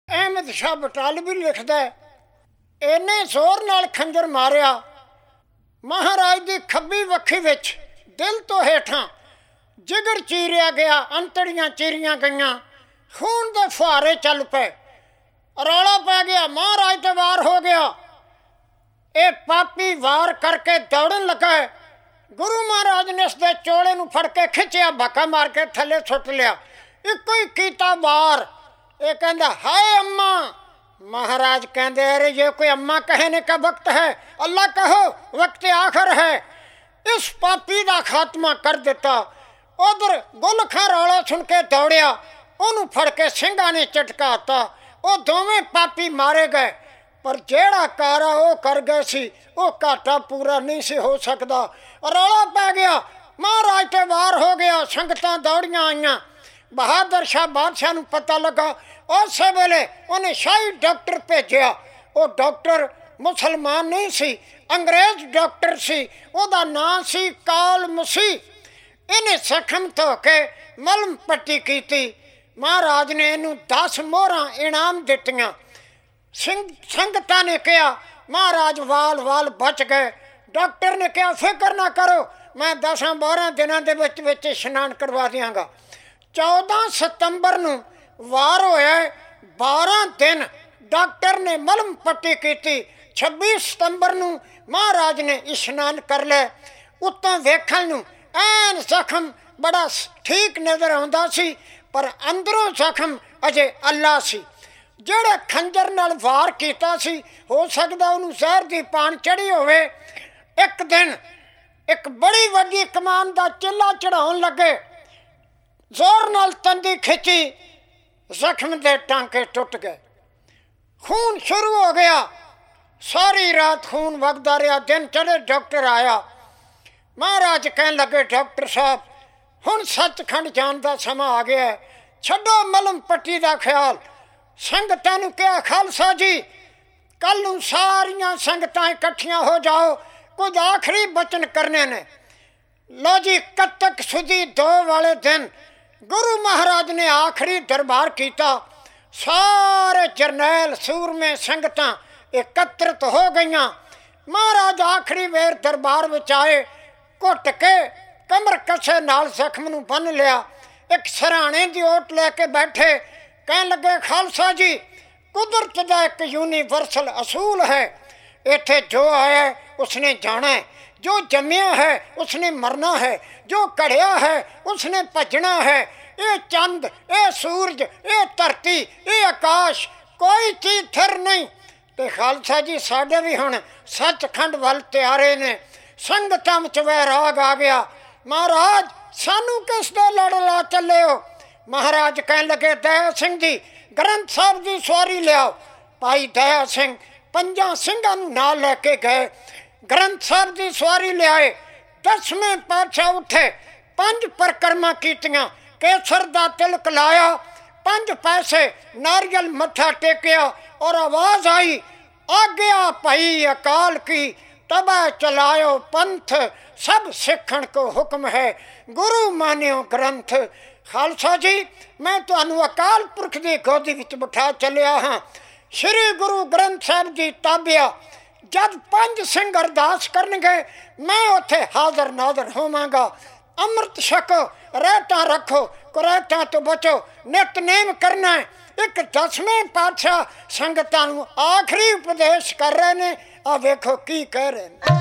ਅਹਿਮਦ ਸ਼ਾਹ ਬਟਾਲਵੀ ਲਿਖਦਾ, ਇੰਨੇ ਜ਼ੋਰ ਨਾਲ ਖੰਜਰ ਮਾਰਿਆ ਮਹਾਰਾਜ ਦੀ ਖੱਬੀ ਵੱਖੀ ਵਿੱਚ ਦਿਲ ਤੋਂ ਹੇਠਾਂ ਜਿਗਰ ਚੀਰਿਆ ਗਿਆ, ਅੰਤੜੀਆਂ ਚੀਰੀਆਂ ਗਈਆਂ, ਖੂਨ ਦੇ ਫੁਹਾਰੇ ਚੱਲ ਪਏ, ਰੌਲਾ ਪੈ ਗਿਆ, ਮਹਾਰਾਜ ਤੇ ਵਾਰ ਹੋ ਗਿਆ। ਇਹ ਪਾਪੀ ਵਾਰ ਕਰਕੇ ਦੌੜਨ ਲੱਗਾ ਹੈ। ਗੁਰੂ ਮਹਾਰਾਜ ਨੇ ਇਸਦੇ ਚੋਲੇ ਨੂੰ ਫੜ ਕੇ ਖਿੱਚਿਆ, ਧੱਕਾ ਮਾਰ ਕੇ ਥੱਲੇ ਸੁੱਟ ਲਿਆ। ਇੱਕੋ ਹੀ ਕੀਤਾ ਵਾਰ। ਇਹ ਕਹਿੰਦਾ ਹਾਏ ਅੰਮਾ। महाराज कहते अरे ये कोई अम्मा कहने का वक्त है, अल्लाह कहो वक्त आखिर है। इस पापी का खात्मा कर दिता। उधर गुलखा रौला सुन के दौड़िया, उन्होंने फड़ के सिंघा ने झटकाता। वो दोवें पापी मारे गए, पर जेड़ा कारा वो कर गए सी, वो घाटा पूरा नहीं सी हो सकता। रौला पै गया, महाराज ते वार हो गया। संगतां दौड़ियां आईयां। बहादुर शाह बादशाह नूं पता लगा। उस वेले उन्हें शाही डॉक्टर भेजिया। वो डॉक्टर मुसलमान नहीं सी, अंग्रेज डॉक्टर सी। उहदा नाम सी काल मसीह। इन्हें जख्म धो के मलम पट्टी की। महाराज ने इनू 10 मोहरां इनाम दित्तियां। संगतां ने कहा महाराज वाल वाल बच गए। डॉक्टर ने कहा फिक्र ना करो, मैं 10-12 दिनों के विच इशनान करवा दियांगा। 14 सितंबर नूं वार होया। 12 दिन डॉक्टर ने मलम पट्टी की। 26 सितंबर नूं महाराज ने इशनान कर लिया। उत्तों वेखण नूं ऐन जख्म बड़ा ठीक नज़र आउंदा सी, पर अंदरों जख्म अजे अल्लाह सी। जेड़ा खंजर नाल वार कीता सी, हो सकदा उहनूं जहर दी पान चढ़ी होवे। एक दिन एक बड़ी वड्डी कमान दा चिल्ला चढ़ाउण लगे। जोर नाल तंदी खिंची, जख्म दे टांके टुट गए, खून शुरू हो गया। सारी रात खून वगदा रहा। दिन चढ़े डॉक्टर आया। महाराज कहन लगे डॉक्टर साहब हुण सचखंड जाण दा समा आ गया है, छड्डो मलम पट्टी दा ख्याल। संगतां नूं कहा खालसा जी कल नूं सारियां संगतां इकट्ठियां हो जाओ, कुछ आखिरी बचन करने ने। लो जी कत्तक सुदी 2 वाले दिन गुरु महाराज ने आखिरी दरबार किया। सारे जरनैल सूरमे संगतां एकत्रित हो गई। महाराज आखिरी वेर दरबार में आए। घुट के कमर कसे नाल जख्म नूं बन लिया। एक सराणे की ओट लैके बैठे। कह लगे खालसा जी कुदरत का एक यूनीवर्सल असूल है, इत्थे जो आया उसने जाना है, जो जम्मिया है उसने मरना है, जो घड़िया है उसने भजना है। ये चंद, ये सूरज, ये धरती, ये आकाश, कोई चीज़ थिर नहीं। तो खालसा जी साढ़े भी हुण सचखंड वल त्यारे ने। संगतां विच वैराग आ गया। महाराज सानू किस दे लड़ ला चले हो? महाराज कह लगे दया सिंह जी ग्रंथ साहब की सवारी लियाओ। भाई दया सिंह 5 सिंघां नूं नाल लैके गए। ग्रंथ साहब की सवारी लियाए। 10वें पातशाह उठे, 5 परिक्रमा कीतियां, केसर दा तिलक लाया, 5 पैसे नारियल मत्था टेकिया और आवाज आई आज्ञा भई अकाल की, तबा चलायो पंथ, सब सिखण को हुक्म है, गुरु मानियो ग्रंथ। खालसा जी मैं तुहानू अकाल पुरख की गोदी विच बिठा चलिया हाँ। श्री गुरु ग्रंथ साहब जी ताबिया जब 5 सिंह अरदास करनगे मैं उत्थे हाज़र नाज़र होवांगा। अमृत छको, रहता रखो, कुरैतां तो बचो, नितनेम करना है। एक 10वें पातशाह संगतां नूं आखिरी उपदेश कर रहे ने। आ वेखो की कह रहे हैं।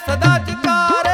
ਸਦਾ ਜਕਾਰੇ।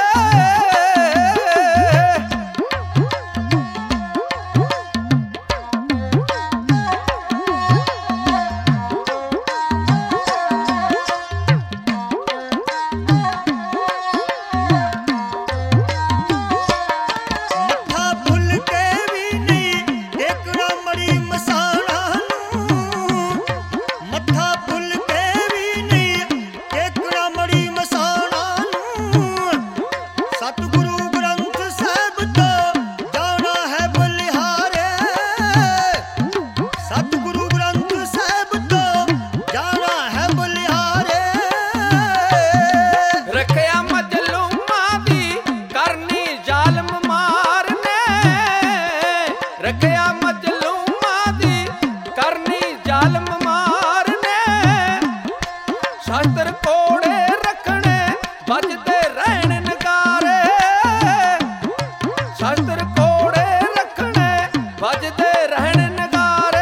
ਸ਼ਾਸਤਰ ਕੋੜੇ ਰੱਖਣੇ ਵੱਜਦੇ ਰਹਿਣ ਨਗਾਰੇ। ਸ਼ਾਸਤਰ ਕੋੜੇ ਰੱਖਣੇ ਵੱਜਦੇ ਰਹਿਣ ਨਗਾਰੇ।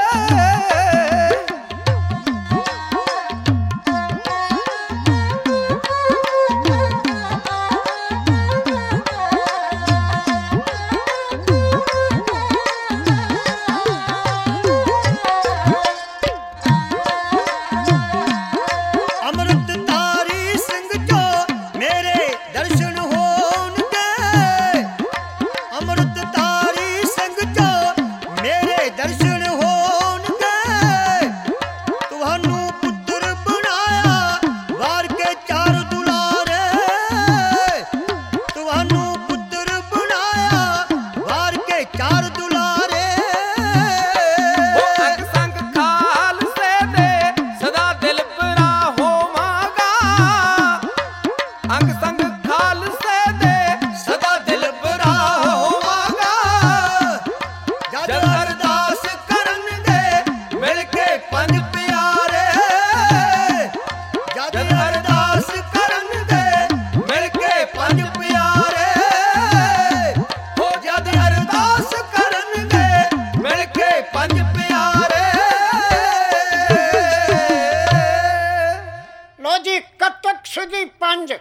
ਸੁਦੀ 5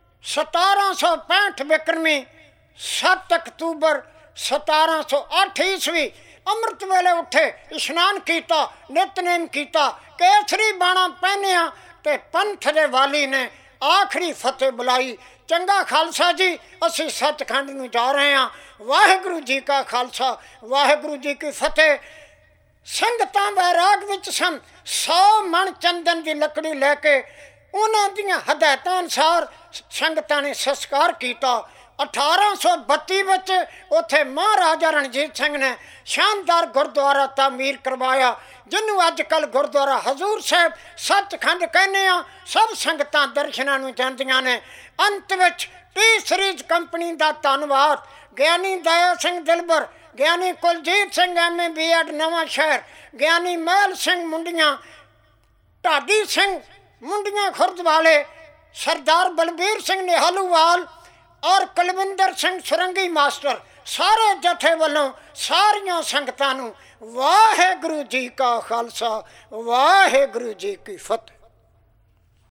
1765 ਬਿਕਰਮੀ 7 ਅਕਤੂਬਰ 1708 ਈਸਵੀ ਅੰਮ੍ਰਿਤ ਵੇਲੇ ਉੱਠੇ, ਇਸ਼ਨਾਨ ਕੀਤਾ, ਨਿਤਨੇਮ ਕੀਤਾ, ਕੇਸਰੀ ਬਾਣਾ ਪਹਿਨਿਆ ਤੇ ਪੰਥ ਦੇ ਵਾਲੀ ਨੇ ਆਖਰੀ ਫਤਿਹ ਬੁਲਾਈ। ਚੰਗਾ ਖਾਲਸਾ ਜੀ, ਅਸੀਂ ਸੱਚਖੰਡ ਨੂੰ ਜਾ ਰਹੇ ਹਾਂ। ਵਾਹਿਗੁਰੂ ਜੀ ਕਾ ਖਾਲਸਾ, ਵਾਹਿਗੁਰੂ ਜੀ ਕੀ ਫਤਿਹ। ਸੰਗਤਾਂ ਵੈਰਾਗ ਵਿੱਚ ਸਨ। 100 ਮਣ ਚੰਦਨ ਦੀ ਲੱਕੜੀ ਲੈ ਕੇ ਉਹਨਾਂ ਦੀਆਂ ਹਦਾਇਤਾਂ ਅਨੁਸਾਰ ਸੰਗਤਾਂ ਨੇ ਸੰਸਕਾਰ ਕੀਤਾ। 1832 ਵਿੱਚ ਉੱਥੇ ਮਹਾਰਾਜਾ ਰਣਜੀਤ ਸਿੰਘ ਨੇ ਸ਼ਾਨਦਾਰ ਗੁਰਦੁਆਰਾ ਤਾਮੀਰ ਕਰਵਾਇਆ, ਜਿਹਨੂੰ ਅੱਜ ਕੱਲ੍ਹ ਗੁਰਦੁਆਰਾ ਹਜ਼ੂਰ ਸਾਹਿਬ ਸੱਚਖੰਡ ਕਹਿੰਦੇ ਹਾਂ। ਸਭ ਸੰਗਤਾਂ ਦਰਸ਼ਨਾਂ ਨੂੰ ਜਾਂਦੀਆਂ ਨੇ। ਅੰਤ ਵਿੱਚ ਟੀ ਸੀਰੀਜ਼ ਕੰਪਨੀ ਦਾ ਧੰਨਵਾਦ। ਗਿਆਨੀ ਦਇਆ ਸਿੰਘ ਦਿਲਬਰ, ਗਿਆਨੀ ਕੁਲਜੀਤ ਸਿੰਘ MA B.Ed ਨਵਾਂ ਸ਼ਹਿਰ, ਗਿਆਨੀ ਮਹਿਲ ਸਿੰਘ ਮੁੰਡੀਆਂ, ਢਾਡੀ ਸਿੰਘ ਮੁੰਡੀਆਂ ਖੁਰਦ ਵਾਲੇ, ਸਰਦਾਰ ਬਲਬੀਰ ਸਿੰਘ ਨਿਹਾਲੂਵਾਲ ਔਰ ਕੁਲਵਿੰਦਰ ਸਿੰਘ ਸੁਰੰਗੀ ਮਾਸਟਰ, ਸਾਰੇ ਜਥੇ ਵੱਲੋਂ ਸਾਰੀਆਂ ਸੰਗਤਾਂ ਨੂੰ ਵਾਹਿਗੁਰੂ ਜੀ ਕਾ ਖਾਲਸਾ, ਵਾਹਿਗੁਰੂ ਜੀ ਕੀ ਫਤਿਹ।